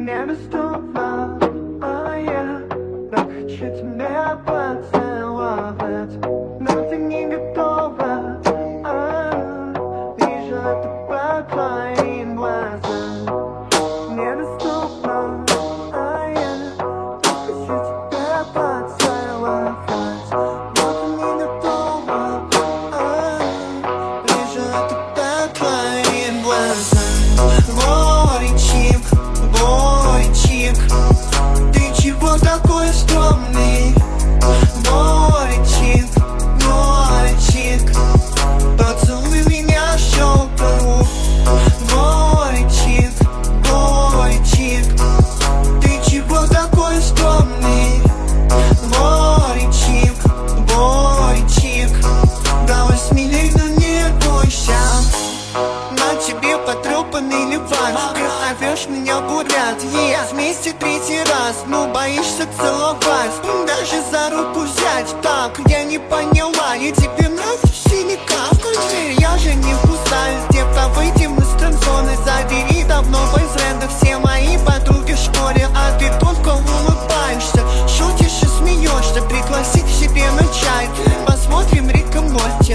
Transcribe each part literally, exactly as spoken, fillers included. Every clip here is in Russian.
Недоступная, так хочу тебя поцеловать, но ты не готова. А, вижу это по твоим глазам. Недоступная, так хочу тебя поцеловать, но ты не готова. А, вижу это по твоим глазам. Боричик, Боричик, ты чего такой скромный? Боричик, Боричик, поцелуй меня в щеку. Боричик, Боричик, ты чего такой скромный? Боричик, Боричик, давай смелей, но не бойся. На тебе потрепанный ливан, ты зовешь меня гулять, yeah. Вместе третий раз, но боишься целовать, даже за руку взять. Так, я не поняла, я тебе нравлюсь или как? Я же не пустая, где-то выйдем из транзоны. Забери давно бойфренда, все мои подруги в школе, а ты только улыбаешься, шутишь и смеешься. Пригласить к себе на чай, посмотрим Рик и Морти.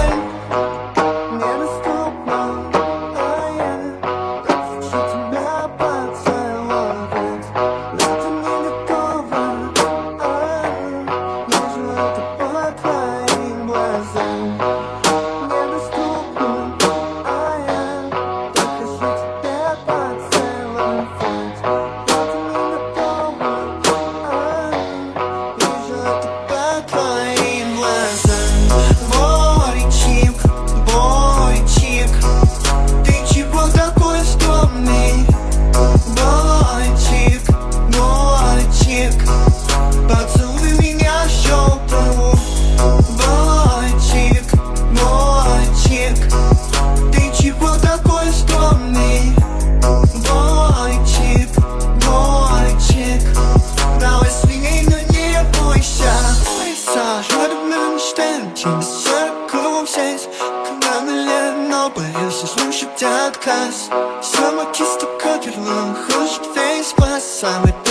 Боричик, Боричик, ты чего такой скромный? Боричик, Боричик, поцелуй меня в щеку. Боричик, Боричик, ты чего такой скромный? Боричик, Боричик, давай смелей, но не бойся. Жадным штемпелем зеркалом сесть, когда налено боишься слушать отказ. Сама кисть копировала, хочет весь глаз, самый